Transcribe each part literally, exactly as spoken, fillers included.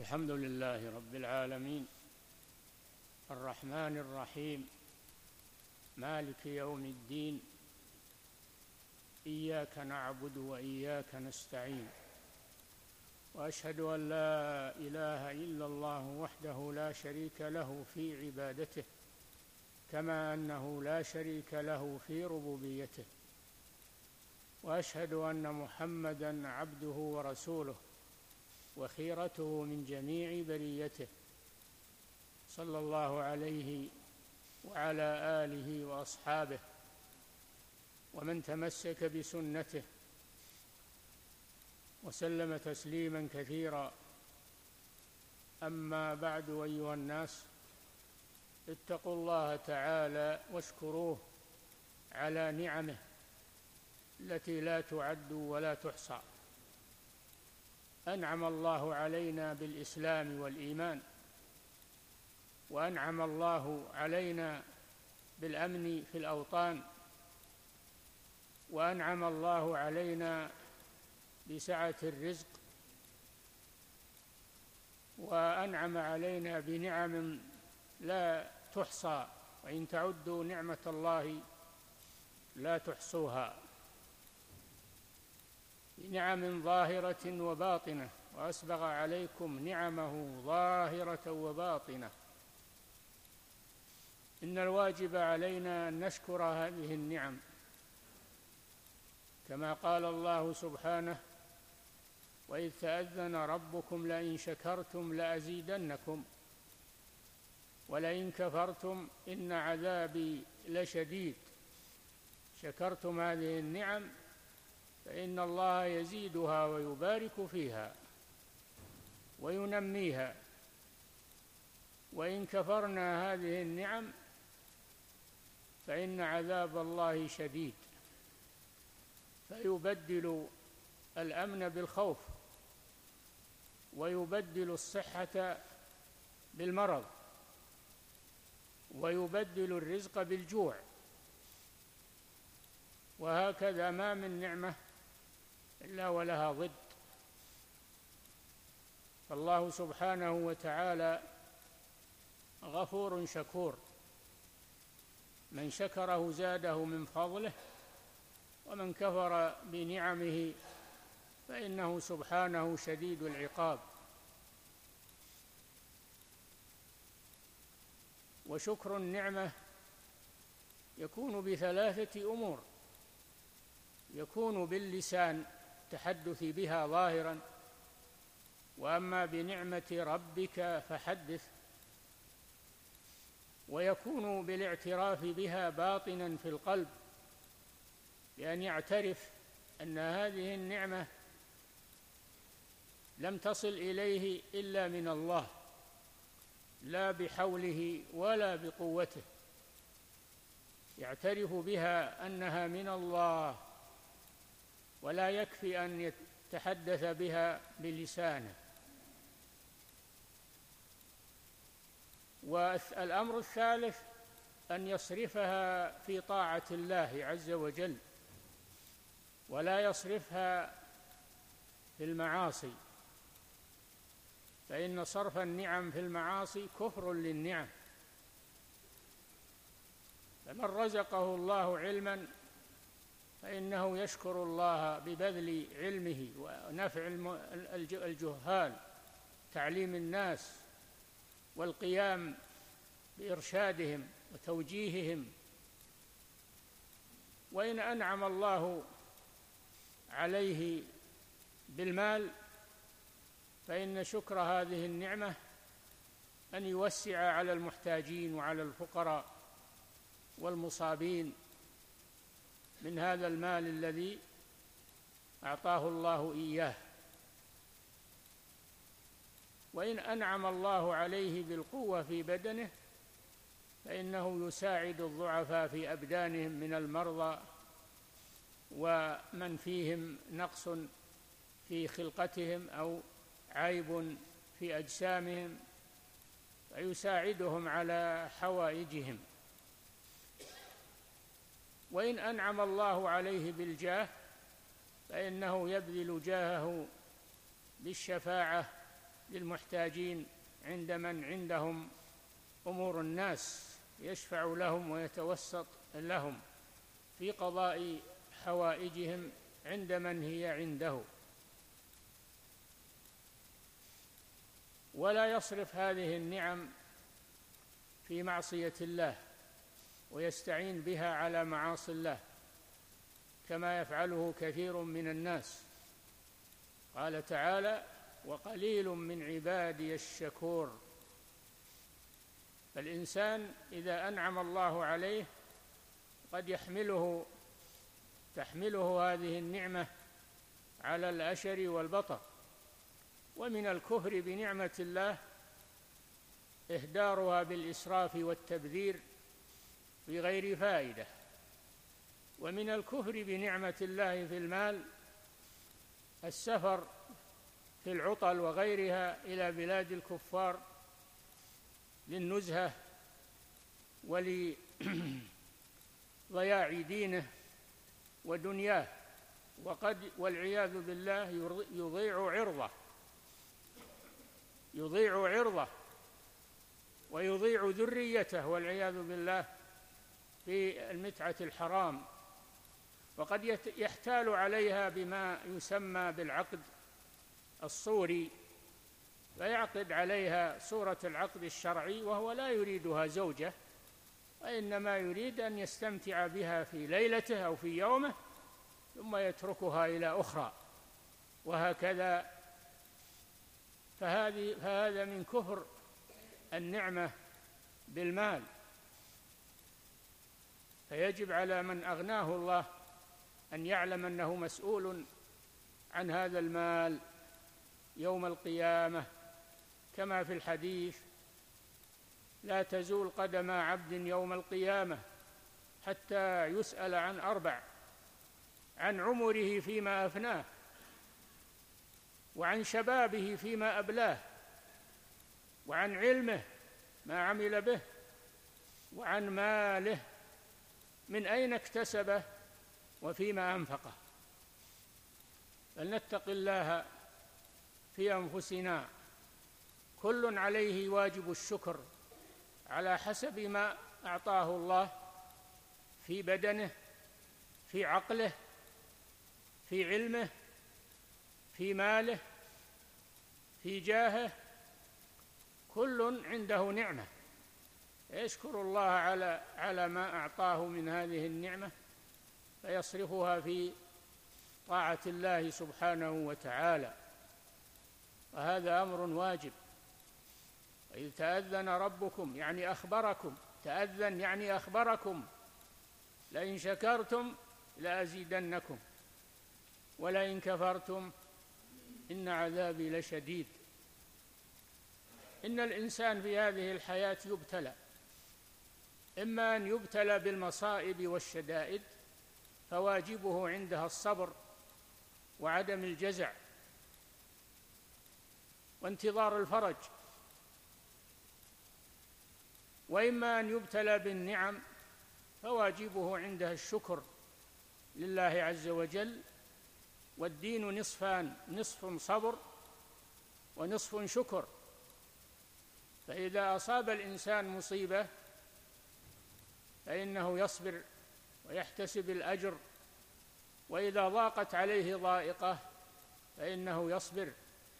الحمد لله رب العالمين، الرحمن الرحيم، مالك يوم الدين، إياك نعبد وإياك نستعين، وأشهد أن لا إله إلا الله وحده لا شريك له في عبادته، كما أنه لا شريك له في ربوبيته، وأشهد أن محمدًا عبده ورسوله وخيرته من جميع بريته، صلى الله عليه وعلى آله وأصحابه ومن تمسك بسنته وسلم تسليما كثيرا. أما بعد، أيها الناس، اتقوا الله تعالى واشكروه على نعمه التي لا تعد ولا تحصى. أنعم الله علينا بالإسلام والإيمان، وأنعم الله علينا بالأمن في الأوطان، وأنعم الله علينا بسعة الرزق، وأنعم علينا بنعم لا تحصى، وإن تعدوا نعمة الله لا تحصوها، بنعم ظاهرة وباطنة، وأسبغ عليكم نعمه ظاهرة وباطنة. إن الواجب علينا أن نشكر هذه النعم، كما قال الله سبحانه: وإذ تأذن ربكم لئن شكرتم لأزيدنكم ولئن كفرتم إن عذابي لشديد. شكرتم هذه النعم فإن الله يزيدها ويبارك فيها وينميها، وإن كفرنا هذه النعم فإن عذاب الله شديد، فيبدل الأمن بالخوف، ويبدل الصحة بالمرض، ويبدل الرزق بالجوع، وهكذا ما من نعمة إلا ولها ضد. فالله سبحانه وتعالى غفور شكور، من شكره زاده من فضله، ومن كفر بنعمه فإنه سبحانه شديد العقاب. وشكر النعمة يكون بثلاثة أمور: يكون باللسان، التحدث بها ظاهرا، وأما بنعمة ربك فحدث، ويكون بالاعتراف بها باطنا في القلب، بأن يعترف أن هذه النعمة لم تصل إليه إلا من الله، لا بحوله ولا بقوته، يعترف بها أنها من الله، ولا يكفي أن يتحدث بها بلسانه. والأمر الثالث أن يصرفها في طاعة الله عز وجل، ولا يصرفها في المعاصي، فإن صرف النعم في المعاصي كفر للنعم. فمن رزقه الله علما فإنه يشكر الله ببذل علمه ونفع الجهال، تعليم الناس والقيام بإرشادهم وتوجيههم. وإن أنعم الله عليه بالمال فإن شكر هذه النعمة أن يوسع على المحتاجين وعلى الفقراء والمصابين من هذا المال الذي أعطاه الله إياه. وإن أنعم الله عليه بالقوة في بدنه فإنه يساعد الضعفاء في أبدانهم من المرضى ومن فيهم نقص في خلقتهم أو عيب في أجسامهم، فيساعدهم على حوائجهم. وإن أنعم الله عليه بالجاه فإنه يبذل جاهه بالشفاعة للمحتاجين عند من عندهم أمور الناس، يشفع لهم ويتوسط لهم في قضاء حوائجهم عند من هي عنده، ولا يصرف هذه النعم في معصية الله ويستعين بها على معاصي الله كما يفعله كثير من الناس. قال تعالى: وقليل من عبادي الشكور. فالإنسان إذا أنعم الله عليه قد يحمله تحمله هذه النعمة على الأشر والبطر. ومن الكفر بنعمة الله إهدارها بالإسراف والتبذير بغير فائدة. ومن الكفر بنعمة الله في المال السفر في العطل وغيرها إلى بلاد الكفار للنزهة ولضياع دينه ودنياه، وقد والعياذ بالله يضيع عرضه يضيع عرضه ويضيع ذريته والعياذ بالله في المتعة الحرام، وقد يحتال عليها بما يسمى بالعقد الصوري، فيعقد عليها صورة العقد الشرعي وهو لا يريدها زوجة، وإنما يريد أن يستمتع بها في ليلته أو في يومه ثم يتركها إلى أخرى، وهكذا. فهذه فهذا من كفر النعمة بالمال. فيجب على من أغناه الله أن يعلم أنه مسؤول عن هذا المال يوم القيامة، كما في الحديث: لا تزول قدم عبد يوم القيامة حتى يسأل عن أربع: عن عمره فيما أفناه، وعن شبابه فيما أبلاه، وعن علمه ما عمل به، وعن ماله من أين اكتسبه وفيما أنفقه. فلنتق الله في أنفسنا، كل عليه واجب الشكر على حسب ما أعطاه الله في بدنه، في عقله، في علمه، في ماله، في جاهه، كل عنده نعمة، يشكر الله على على ما أعطاه من هذه النعمة فيصرفها في طاعة الله سبحانه وتعالى، وهذا أمر واجب. وإذ تأذن ربكم يعني أخبركم، تأذن يعني أخبركم: لئن شكرتم لأزيدنكم ولئن كفرتم إن عذابي لشديد. إن الإنسان في هذه الحياة يبتلى، إما أن يبتلى بالمصائب والشدائد فواجبه عندها الصبر وعدم الجزع وانتظار الفرج، وإما أن يبتلى بالنعم فواجبه عندها الشكر لله عز وجل. والدين نصفان: نصف صبر ونصف شكر. فإذا أصاب الإنسان مصيبة فإنه يصبر ويحتسب الأجر، وإذا ضاقت عليه ضائقة فإنه يصبر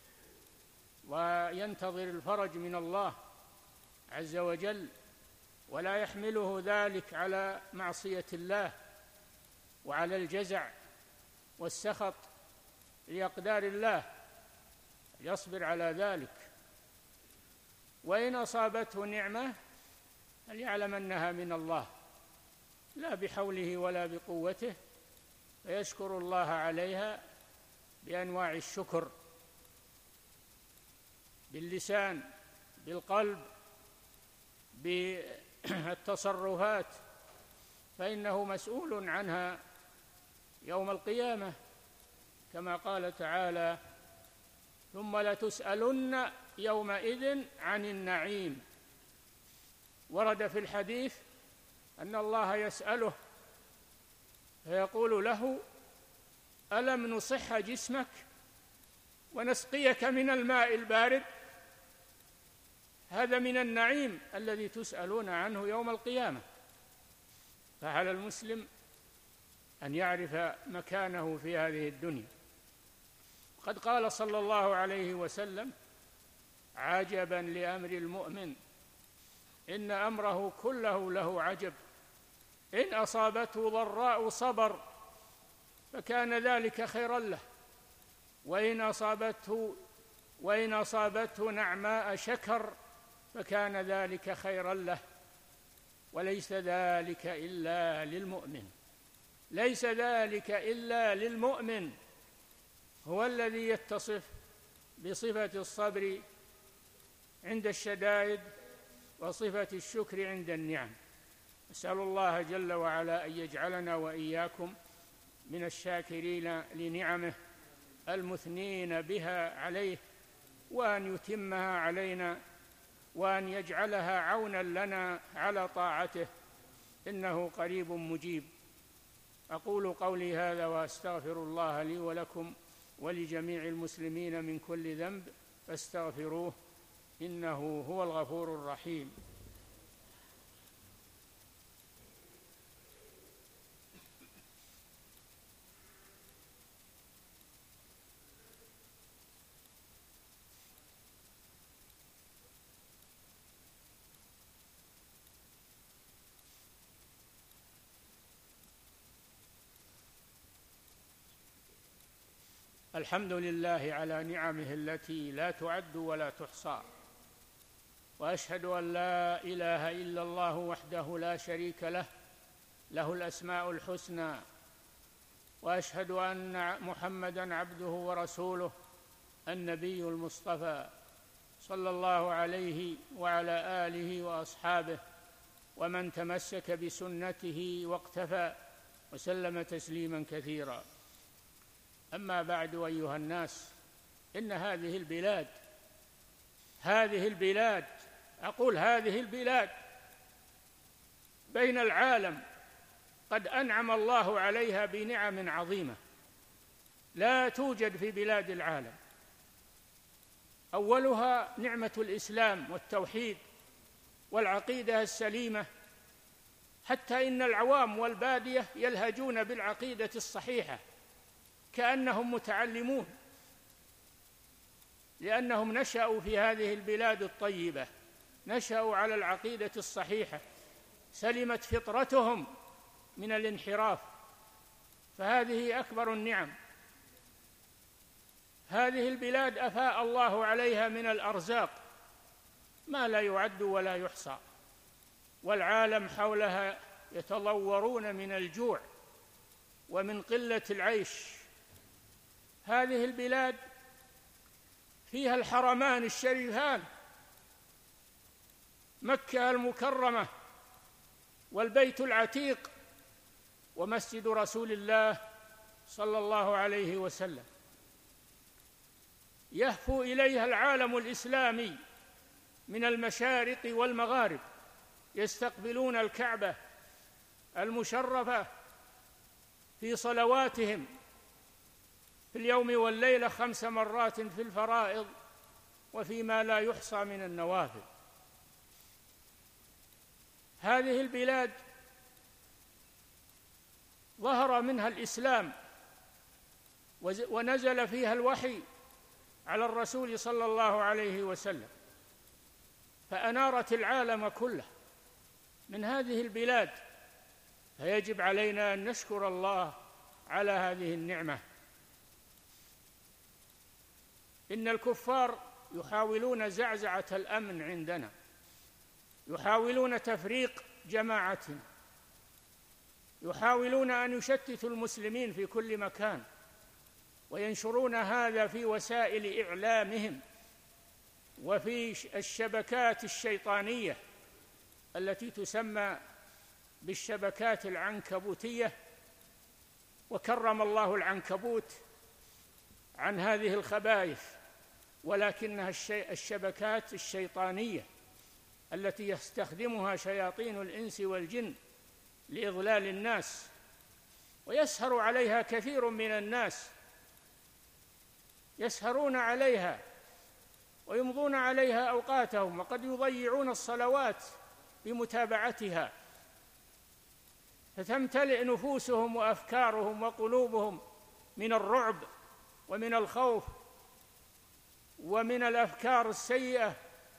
وينتظر الفرج من الله عز وجل، ولا يحمله ذلك على معصية الله وعلى الجزع والسخط لأقدار الله، يصبر على ذلك. وإن أصابته نعمة فليعلم أنها من الله لا بحوله ولا بقوته، فيشكر الله عليها بأنواع الشكر: باللسان، بالقلب، بالتصرفات، فإنه مسؤول عنها يوم القيامة، كما قال تعالى: ثم لتسألن يومئذ عن النعيم. ورد في الحديث أن الله يسأله فيقول له: ألم نصح جسمك ونسقيك من الماء البارد؟ هذا من النعيم الذي تسألون عنه يوم القيامة. فعلى المسلم أن يعرف مكانه في هذه الدنيا. قد قال صلى الله عليه وسلم: عجبا لأمر المؤمن إن أمره كله له عجب، إن أصابته ضراء صبر فكان ذلك خيرا له، وإن أصابته وإن أصابته نعماء شكر فكان ذلك خيرا له. وليس ذلك إلا للمؤمن، ليس ذلك إلا للمؤمن، هو الذي يتصف بصفة الصبر عند الشدائد وصفة الشكر عند النعم. أسأل الله جل وعلا أن يجعلنا وإياكم من الشاكرين لنعمه المثنين بها عليه، وأن يتمها علينا، وأن يجعلها عونا لنا على طاعته، إنه قريب مجيب. أقول قولي هذا وأستغفر الله لي ولكم ولجميع المسلمين من كل ذنب فاستغفروه إنه هو الغفور الرحيم. الحمد لله على نعمه التي لا تعد ولا تحصى، وأشهد أن لا إله إلا الله وحده لا شريك له، له الأسماء الحسنى، وأشهد أن محمدًا عبده ورسوله النبي المصطفى صلى الله عليه وعلى آله وأصحابه ومن تمسك بسنته واقتفى وسلم تسليمًا كثيرًا. أما بعد، أيها الناس، إن هذه البلاد هذه البلاد أقول هذه البلاد بين العالم قد أنعم الله عليها بنعم عظيمة لا توجد في بلاد العالم. أولها نعمة الإسلام والتوحيد والعقيدة السليمة، حتى إن العوام والبادية يلهجون بالعقيدة الصحيحة كأنهم متعلمون، لأنهم نشأوا في هذه البلاد الطيبة، نشأوا على العقيدة الصحيحة، سلمت فطرتهم من الانحراف، فهذه أكبر النعم. هذه البلاد أفاء الله عليها من الأرزاق ما لا يعد ولا يحصى، والعالم حولها يتضورون من الجوع ومن قلة العيش. هذه البلاد فيها الحرمان الشريفان، مكة المكرمة والبيت العتيق ومسجد رسول الله صلى الله عليه وسلم، يهفو إليها العالم الإسلامي من المشارق والمغارب، يستقبلون الكعبة المشرفة في صلواتهم في اليوم والليلة خمس مرات في الفرائض وفيما لا يحصى من النوافل. هذه البلاد ظهر منها الإسلام ونزل فيها الوحي على الرسول صلى الله عليه وسلم، فأنارت العالم كله من هذه البلاد، فيجب علينا أن نشكر الله على هذه النعمة. إن الكفار يحاولون زعزعة الأمن عندنا، يحاولون تفريق جماعتنا، يحاولون أن يشتتوا المسلمين في كل مكان، وينشرون هذا في وسائل إعلامهم وفي الشبكات الشيطانية التي تسمى بالشبكات العنكبوتية، وكرم الله العنكبوت عن هذه الخبائث، ولكنها الشبكات الشيطانية التي يستخدمها شياطين الإنس والجن لإضلال الناس، ويسهر عليها كثير من الناس، يسهرون عليها ويمضون عليها أوقاتهم، وقد يضيعون الصلوات بمتابعتها، فتمتلئ نفوسهم وأفكارهم وقلوبهم من الرعب ومن الخوف ومن الأفكار السيئة.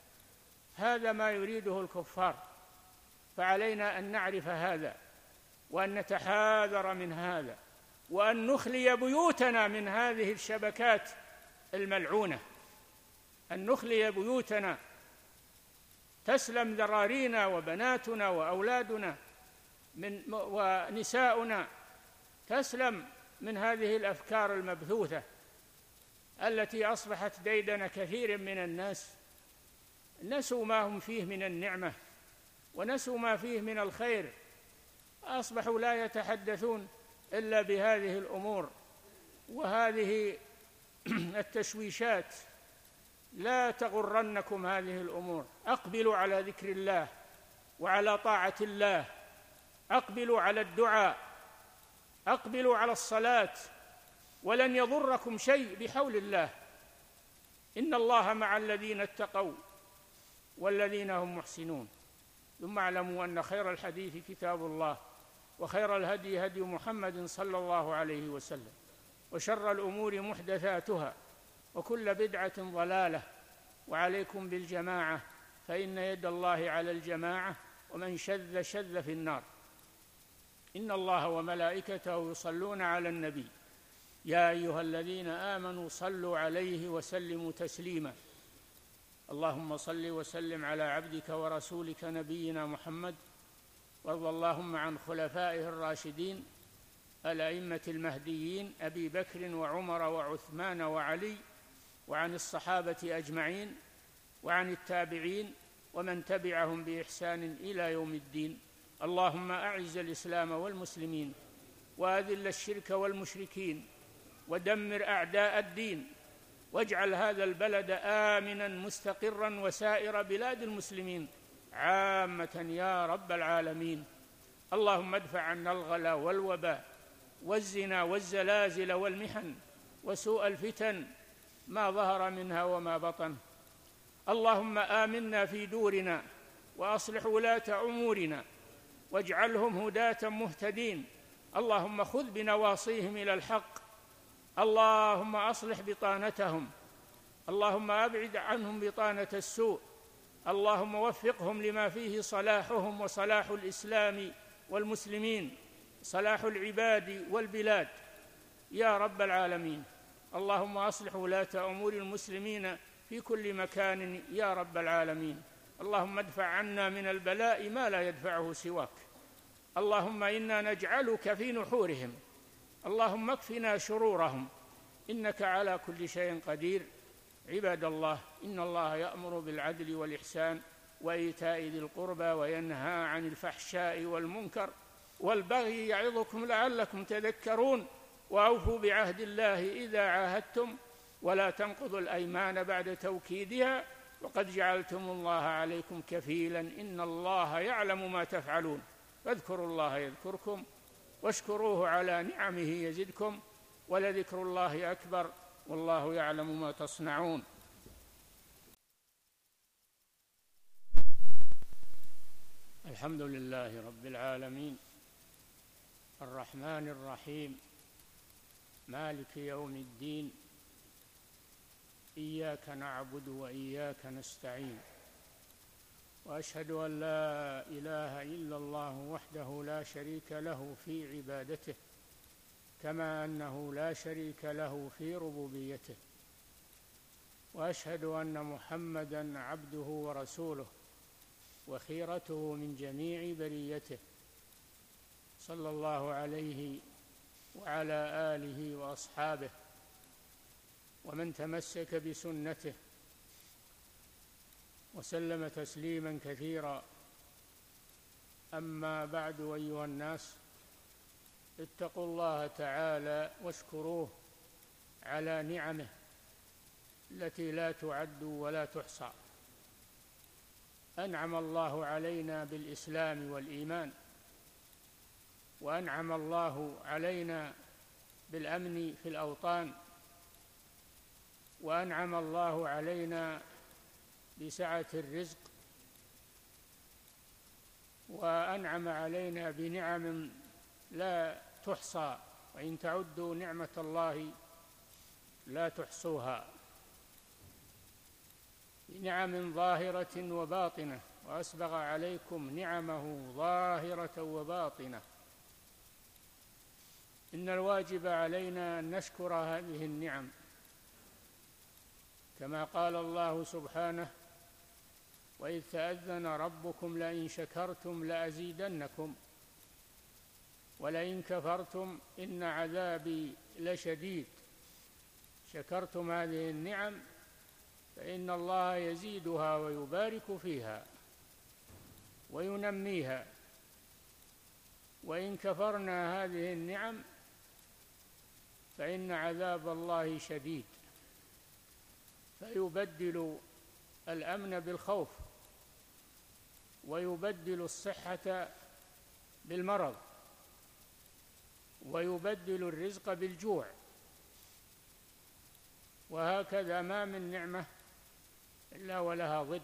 هذا ما يريده الكفار، فعلينا أن نعرف هذا وأن نتحاذر من هذا، وأن نخلي بيوتنا من هذه الشبكات الملعونة، أن نخلي بيوتنا، تسلم ذرارينا وبناتنا وأولادنا من ونساؤنا تسلم من هذه الأفكار المبثوثة التي أصبحت ديدن كثير من الناس. نسوا ما هم فيه من النعمة ونسوا ما فيه من الخير، أصبحوا لا يتحدثون إلا بهذه الأمور وهذه التشويشات. لا تغرنكم هذه الأمور، أقبلوا على ذكر الله وعلى طاعة الله، أقبلوا على الدعاء، أقبلوا على الصلاة، ولن يضركم شيء بحول الله. إن الله مع الذين اتقوا والذين هم محسنون. ثم اعلموا أن خير الحديث كتاب الله، وخير الهدي هدي محمد صلى الله عليه وسلم، وشر الأمور محدثاتها، وكل بدعة ضلالة، وعليكم بالجماعة فإن يد الله على الجماعة، ومن شذ شذ في النار. إن الله وملائكته يصلون على النبي يا أيها الذين آمنوا صلوا عليه وسلموا تسليما. اللهم صل وسلم على عبدك ورسولك نبينا محمد، وارض اللهم عن خلفائه الراشدين الأئمة المهديين أبي بكر وعمر وعثمان وعلي، وعن الصحابة أجمعين، وعن التابعين ومن تبعهم بإحسان إلى يوم الدين. اللهم أعز الإسلام والمسلمين، وأذل الشرك والمشركين، ودمر أعداء الدين، واجعل هذا البلد آمنا مستقرا وسائر بلاد المسلمين عامة يا رب العالمين. اللهم ادفع عنا الغلا والوباء والزنا والزلازل والمحن وسوء الفتن ما ظهر منها وما بطن. اللهم آمنا في دورنا، وأصلح ولاة أمورنا، واجعلهم هداة مهتدين. اللهم خذ بنواصيهم إلى الحق. اللهم أصلح بطانتهم. اللهم أبعد عنهم بطانة السوء. اللهم وفقهم لما فيه صلاحهم وصلاح الإسلام والمسلمين، صلاح العباد والبلاد يا رب العالمين. اللهم أصلح ولاة أمور المسلمين في كل مكان يا رب العالمين. اللهم ادفع عنا من البلاء ما لا يدفعه سواك. اللهم إنا نجعلك في نحورهم. اللهم اكفنا شرورهم، إنك على كل شيء قدير. عباد الله، إن الله يأمر بالعدل والإحسان وإيتاء ذي القربى، وينهى عن الفحشاء والمنكر والبغي، يعظكم لعلكم تذكرون. وأوفوا بعهد الله إذا عاهدتم، ولا تنقضوا الأيمان بعد توكيدها، وقد جعلتم الله عليكم كفيلا، إن الله يعلم ما تفعلون. فاذكروا الله يذكركم، واشكروه على نعمه يزدكم، ولذكر الله أكبر، والله يعلم ما تصنعون. الحمد لله رب العالمين، الرحمن الرحيم، مالك يوم الدين، إياك نعبد وإياك نستعين، وأشهد أن لا إله إلا الله وحده لا شريك له في عبادته، كما أنه لا شريك له في ربوبيته، وأشهد أن محمدًا عبده ورسوله وخيرته من جميع بريته، صلى الله عليه وعلى آله وأصحابه ومن تمسك بسنته وسلم تسليما كثيرا. أما بعد، أيها الناس، اتقوا الله تعالى واشكروه على نعمه التي لا تعد ولا تحصى. أنعم الله علينا بالإسلام والإيمان، وأنعم الله علينا بالأمن في الأوطان، وأنعم الله علينا بسعة الرزق، وأنعم علينا بنعم لا تحصى، وإن تعدوا نعمة الله لا تحصوها، بنعم ظاهرة وباطنة، وأسبغ عليكم نعمه ظاهرة وباطنة. إن الواجب علينا أن نشكر هذه النعم، كما قال الله سبحانه: وإذ تأذن ربكم لئن شكرتم لأزيدنكم ولئن كفرتم إن عذابي لشديد. شكرتم هذه النعم فإن الله يزيدها ويبارك فيها وينميها، وإن كفرنا هذه النعم فإن عذاب الله شديد، فيبدل الأمن بالخوف، ويبدل الصحة بالمرض، ويبدل الرزق بالجوع، وهكذا ما من نعمة إلا ولها ضد.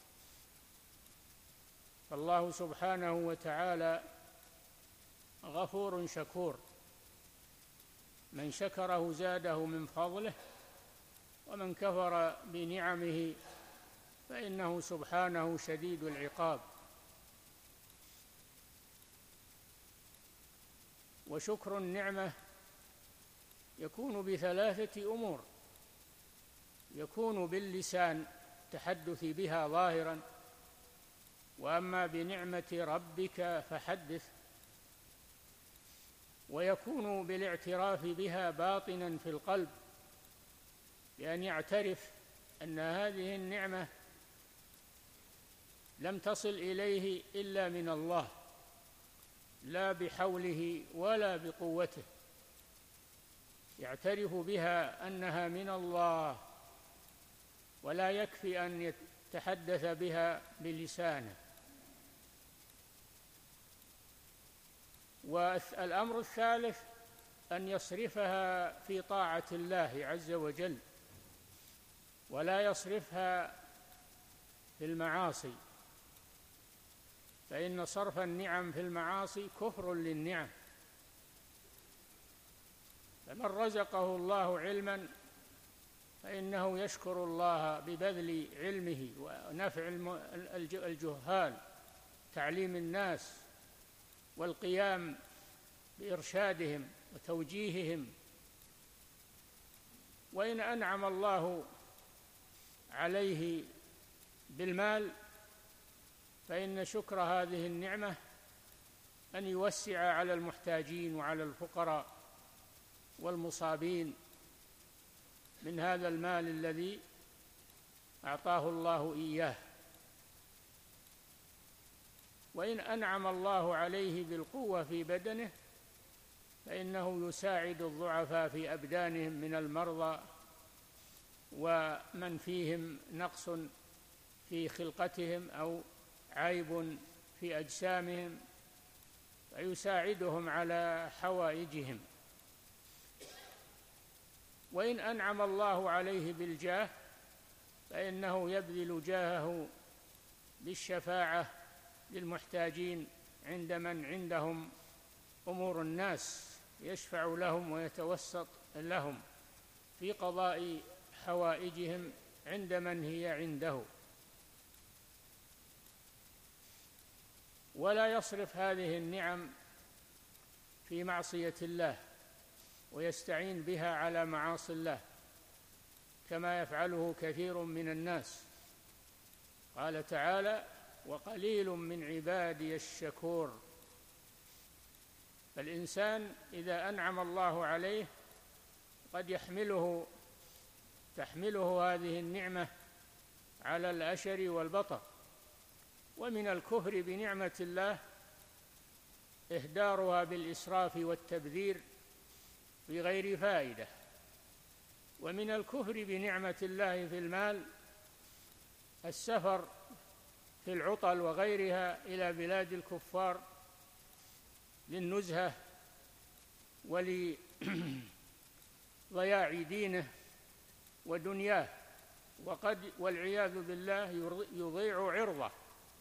فالله سبحانه وتعالى غفور شكور، من شكره زاده من فضله، ومن كفر بنعمه فإنه سبحانه شديد العقاب. وشكر النعمة يكون بثلاثة أمور: يكون باللسان التحدث بها ظاهرا، وأما بنعمة ربك فحدث، ويكون بالاعتراف بها باطنا في القلب، بأن يعترف أن هذه النعمة لم تصل إليه إلا من الله، لا بحوله ولا بقوته، يعترف بها أنها من الله، ولا يكفي أن يتحدث بها بلسانه. والأمر الثالث أن يصرفها في طاعة الله عز وجل، ولا يصرفها في المعاصي، فإن صرف النعم في المعاصي كفر للنعم. فمن رزقه الله علما فإنه يشكر الله ببذل علمه ونفع الجهال، تعليم الناس والقيام بإرشادهم وتوجيههم. وإن أنعم الله عليه بالمال فإن شكر هذه النعمة أن يوسع على المحتاجين وعلى الفقراء والمصابين من هذا المال الذي أعطاه الله إياه. وإن أنعم الله عليه بالقوة في بدنه فإنه يساعد الضعفاء في أبدانهم من المرضى ومن فيهم نقص في خلقتهم أو عيب في أجسامهم، فيساعدهم على حوائجهم. وإن أنعم الله عليه بالجاه فإنه يبذل جاهه بالشفاعة للمحتاجين عند من عندهم أمور الناس، يشفع لهم ويتوسط لهم في قضاء حوائجهم عند من هي عنده. ولا يصرف هذه النعم في معصية الله ويستعين بها على معاصي الله كما يفعله كثير من الناس. قال تعالى: وقليل من عبادي الشكور. فالإنسان إذا أنعم الله عليه قد يحمله تحمله هذه النعمة على الأشر والبطر. ومن الكفر بنعمة الله إهدارها بالإسراف والتبذير بغير فائدة. ومن الكفر بنعمة الله في المال السفر في العطل وغيرها إلى بلاد الكفار للنزهة ولضياع دينه ودنياه وقد والعياذ بالله يضيع عرضه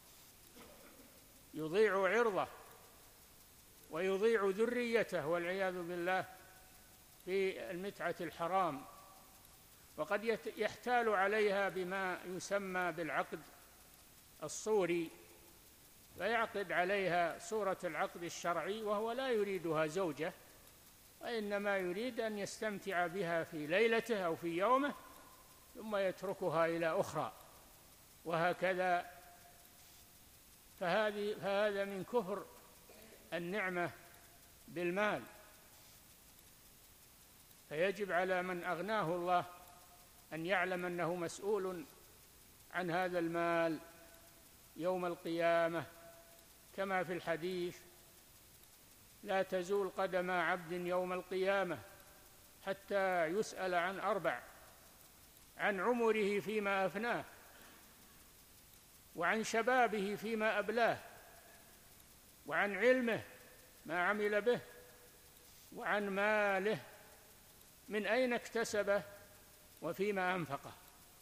يضيع عرضه ويضيع ذريته والعياذ بالله في المتعة الحرام، وقد يحتال عليها بما يسمى بالعقد الصوري، فيعقد عليها صورة العقد الشرعي وهو لا يريدها زوجة، وإنما يريد أن يستمتع بها في ليلته أو في يومه ثم يتركها إلى أخرى، وهكذا. فهذه فهذا من كفر النعمة بالمال. فيجب على من أغناه الله أن يعلم أنه مسؤول عن هذا المال يوم القيامة، كما في الحديث: لا تزول قدم عبد يوم القيامة حتى يسأل عن أربع: عن عمره فيما أفناه، وعن شبابه فيما أبلاه، وعن علمه ما عمل به، وعن ماله من أين اكتسبه وفيما أنفقه.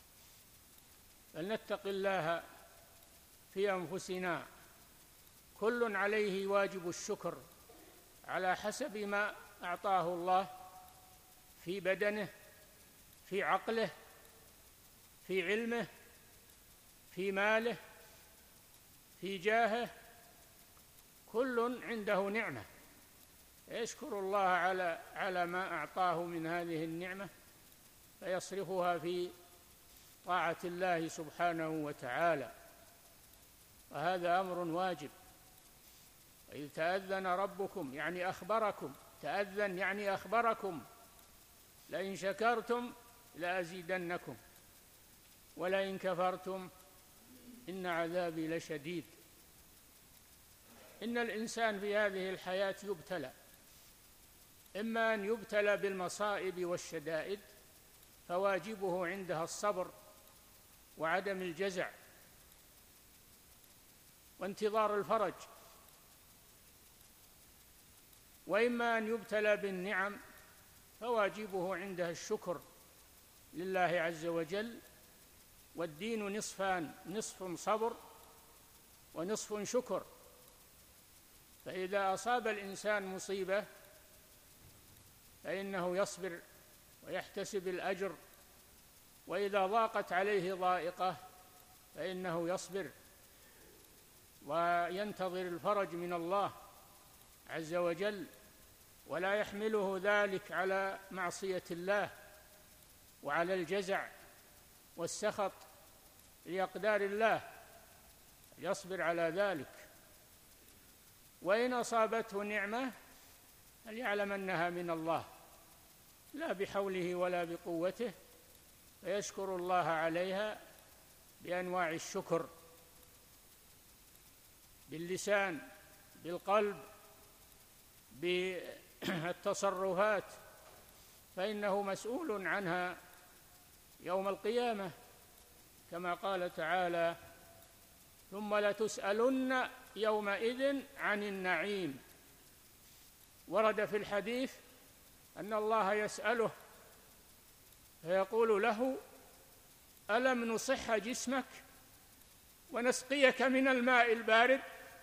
فلنتق الله في أنفسنا، كل عليه واجب الشكر على حسب ما أعطاه الله في بدنه، في عقله، في علمه، في ماله، في جاهه، كل عنده نعمة، يشكر الله على على ما أعطاه من هذه النعمة فيصرفها في طاعة الله سبحانه وتعالى، وهذا أمر واجب. وإذ تأذن ربكم يعني أخبركم، تأذن يعني أخبركم: لئن شكرتم لأزيدنكم ولئن كفرتم إن عذابي لشديد. إن الإنسان في هذه الحياة يبتلى، إما أن يبتلى بالمصائب والشدائد فواجبه عندها الصبر وعدم الجزع وانتظار الفرج، وإما أن يبتلى بالنعم فواجبه عندها الشكر لله عز وجل. والدين نصفان: نصف صبر ونصف شكر. فإذا أصاب الإنسان مصيبة فإنه يصبر ويحتسب الأجر، وإذا ضاقت عليه ضائقة فإنه يصبر وينتظر الفرج من الله عز وجل، ولا يحمله ذلك على معصية الله وعلى الجزع والسخط لأقدار الله، يصبر على ذلك. وإن أصابته نعمة فليعلم أنها من الله لا بحوله ولا بقوته، فيشكر الله عليها بأنواع الشكر: باللسان، بالقلب، بالتصرفات، فإنه مسؤول عنها يوم القيامة، كما قال تعالى: ثم لتسألن يومئذ عن النعيم. ورد في الحديث أن الله يسأله فيقول له: ألم نصح جسمك ونسقيك من الماء البارد؟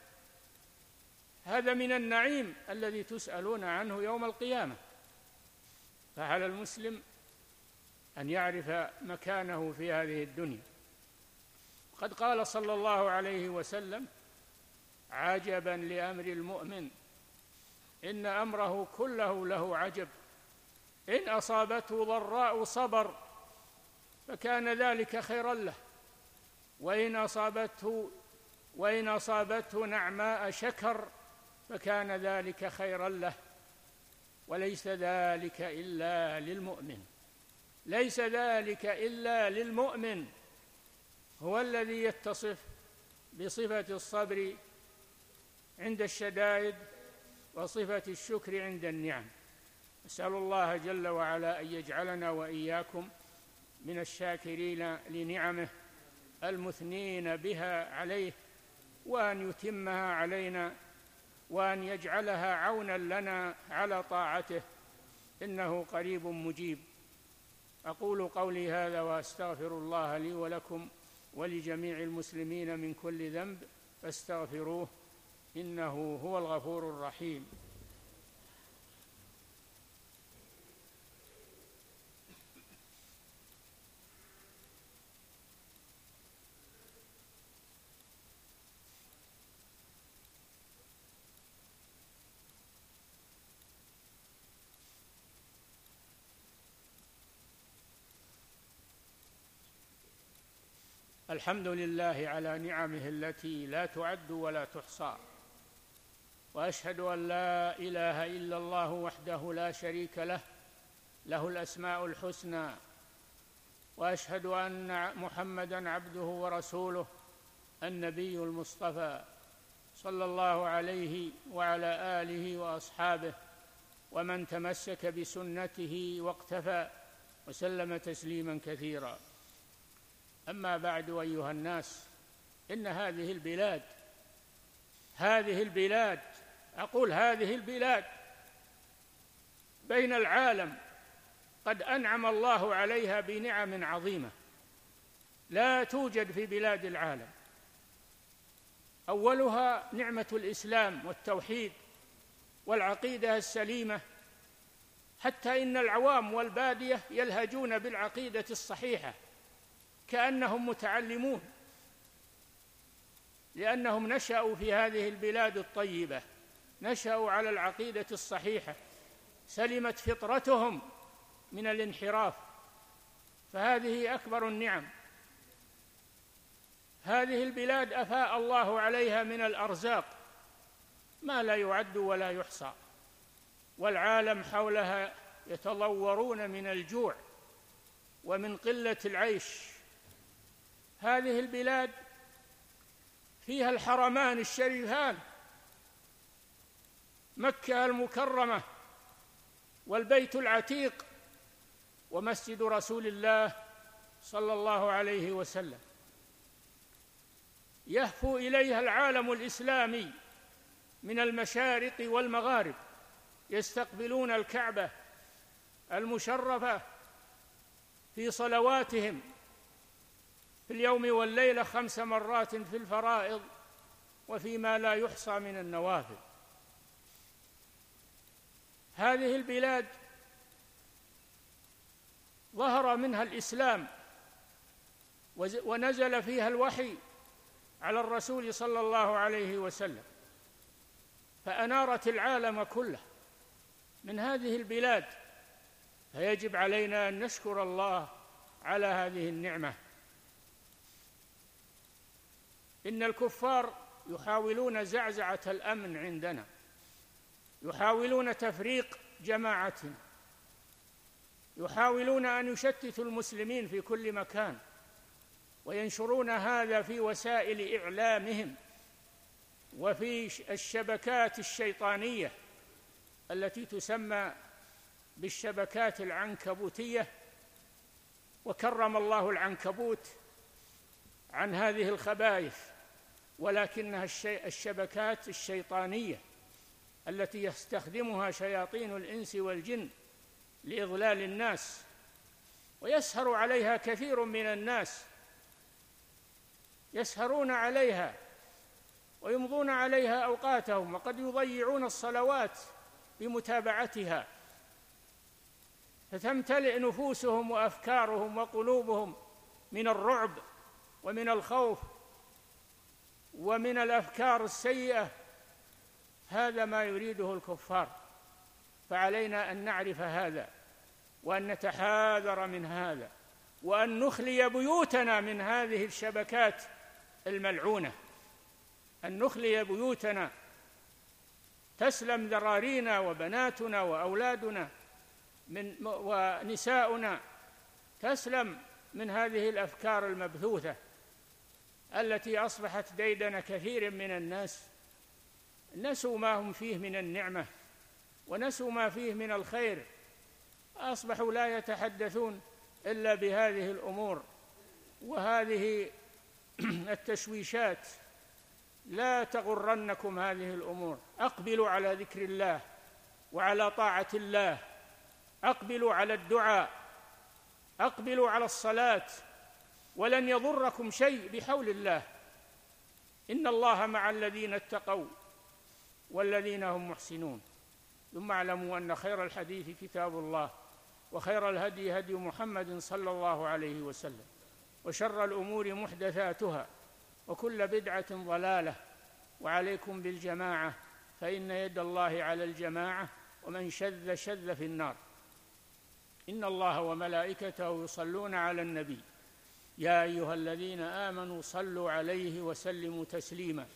هذا من النعيم الذي تسألون عنه يوم القيامة. فعلى المسلم أن يعرف مكانه في هذه الدنيا. قد قال صلى الله عليه وسلم: عجبا لأمر المؤمن إن أمره كله له عجب، إن أصابته ضراء صبر فكان ذلك خيرا له، وإن أصابته وإن أصابته نعماء شكر فكان ذلك خيرا له، وليس ذلك إلا للمؤمن. ليس ذلك إلا للمؤمن، هو الذي يتصف بصفة الصبر عند الشدائد وصفة الشكر عند النعم. أسأل الله جل وعلا أن يجعلنا وإياكم من الشاكرين لنعمه المثنين بها عليه، وأن يتمها علينا، وأن يجعلها عونا لنا على طاعته، إنه قريب مجيب. أقول قولي هذا وأستغفر الله لي ولكم ولجميع المسلمين من كل ذنب فاستغفروه إنه هو الغفور الرحيم. الحمد لله على نعمه التي لا تعد ولا تحصى، وأشهد أن لا إله إلا الله وحده لا شريك له له الأسماء الحسنى، وأشهد أن محمدًا عبده ورسوله النبي المصطفى صلى الله عليه وعلى آله وأصحابه ومن تمسك بسنته واقتفى وسلم تسليمًا كثيرًا. أما بعد أيها الناس، إن هذه البلاد هذه البلاد أقول هذه البلاد بين العالم قد أنعم الله عليها بنعم عظيمة لا توجد في بلاد العالم. أولها نعمة الإسلام والتوحيد والعقيدة السليمة، حتى إن العوام والبادية يلهجون بالعقيدة الصحيحة كأنهم متعلمون، لأنهم نشأوا في هذه البلاد الطيبة، نشأوا على العقيدة الصحيحة، سلمت فطرتهم من الانحراف، فهذه أكبر النعم. هذه البلاد أفاء الله عليها من الأرزاق ما لا يعد ولا يحصى، والعالم حولها يتضورون من الجوع ومن قلة العيش. هذه البلاد فيها الحرمان الشريفان، مكة المكرمة والبيت العتيق ومسجد رسول الله صلى الله عليه وسلم، يهفو إليها العالم الإسلامي من المشارق والمغارب، يستقبلون الكعبة المشرفة في صلواتهم في اليوم والليلة خمس مرات في الفرائض وفيما لا يحصى من النوافل. هذه البلاد ظهر منها الإسلام ونزل فيها الوحي على الرسول صلى الله عليه وسلم، فأنارت العالم كله من هذه البلاد، فيجب علينا أن نشكر الله على هذه النعمة. إن الكفار يحاولون زعزعة الأمن عندنا، يحاولون تفريق جماعتنا، يحاولون أن يشتتوا المسلمين في كل مكان، وينشرون هذا في وسائل إعلامهم وفي الشبكات الشيطانية التي تسمى بالشبكات العنكبوتية، وكرم الله العنكبوت عن هذه الخبائث، ولكنها الشبكات الشيطانية التي يستخدمها شياطين الإنس والجن لإضلال الناس، ويسهر عليها كثير من الناس، يسهرون عليها ويمضون عليها أوقاتهم، وقد يضيعون الصلوات بمتابعتها، فتمتلئ نفوسهم وأفكارهم وقلوبهم من الرعب ومن الخوف ومن الأفكار السيئة. هذا ما يريده الكفار، فعلينا أن نعرف هذا وأن نتحاذر من هذا، وأن نخلي بيوتنا من هذه الشبكات الملعونة، أن نخلي بيوتنا، تسلم ذرارينا وبناتنا وأولادنا من ونساؤنا تسلم من هذه الأفكار المبثوثة التي أصبحت ديدن كثير من الناس. نسوا ما هم فيه من النعمة ونسوا ما فيه من الخير، أصبحوا لا يتحدثون إلا بهذه الأمور وهذه التشويشات. لا تغرنكم هذه الأمور، أقبلوا على ذكر الله وعلى طاعة الله، أقبلوا على الدعاء، أقبلوا على الصلاة ولن يضركم شيء بحول الله، إن الله مع الذين اتقوا والذين هم محسنون. ثم اعلموا أن خير الحديث كتاب الله، وخير الهدي هدي محمد صلى الله عليه وسلم، وشر الأمور محدثاتها، وكل بدعة ضلالة، وعليكم بالجماعة فإن يد الله على الجماعة، ومن شذ شذ في النار. إن الله وملائكته يصلون على النبي يا أيها الذين آمنوا صلوا عليه وسلموا تسليما.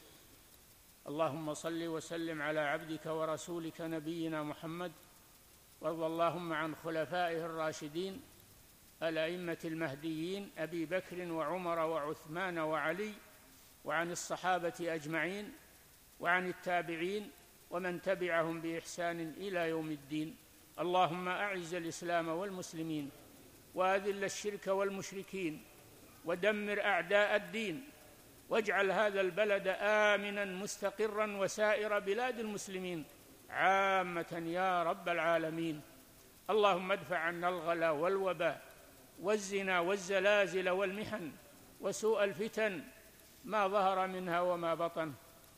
اللهم صل وسلم على عبدك ورسولك نبينا محمد، وارض اللهم عن خلفائه الراشدين الأئمة المهديين أبي بكر وعمر وعثمان وعلي، وعن الصحابة أجمعين، وعن التابعين ومن تبعهم بإحسان إلى يوم الدين. اللهم أعز الإسلام والمسلمين، وأذل الشرك والمشركين، ودمر أعداء الدين، واجعل هذا البلد آمنا مستقرا وسائر بلاد المسلمين عامة يا رب العالمين. اللهم ادفع عنا الغلا والوباء والزنا والزلازل والمحن وسوء الفتن ما ظهر منها وما بطن.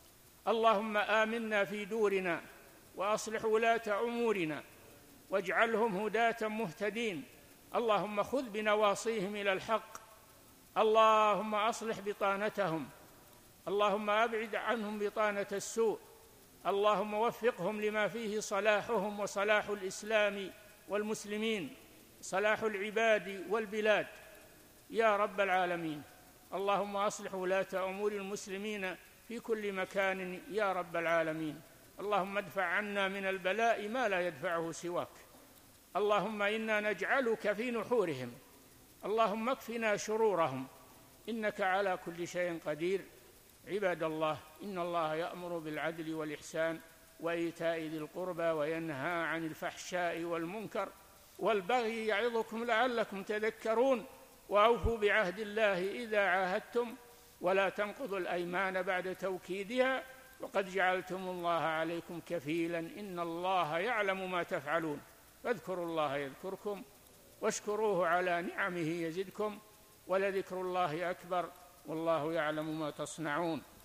اللهم آمنا في دورنا، وأصلح ولاة أمورنا، واجعلهم هداة مهتدين. اللهم خذ بنواصيهم إلى الحق. اللهم أصلح بطانتهم، اللهم أبعد عنهم بطانة السوء. اللهم وفقهم لما فيه صلاحهم وصلاح الإسلام والمسلمين، صلاح العباد والبلاد يا رب العالمين. اللهم أصلح ولاة أمور المسلمين في كل مكان يا رب العالمين. اللهم ادفع عنا من البلاء ما لا يدفعه سواك. اللهم إنا نجعلك في نحورهم، اللهم اكفنا شرورهم، إنك على كل شيء قدير. عباد الله، إن الله يأمر بالعدل والإحسان وإيتاء ذي القربى، وينهى عن الفحشاء والمنكر والبغي، يعظكم لعلكم تذكرون. وأوفوا بعهد الله إذا عاهدتم، ولا تنقضوا الأيمان بعد توكيدها، وقد جعلتم الله عليكم كفيلا، إن الله يعلم ما تفعلون. فاذكروا الله يذكركم، واشكروه على نعمه يزدكم، ولذكر الله أكبر، والله يعلم ما تصنعون.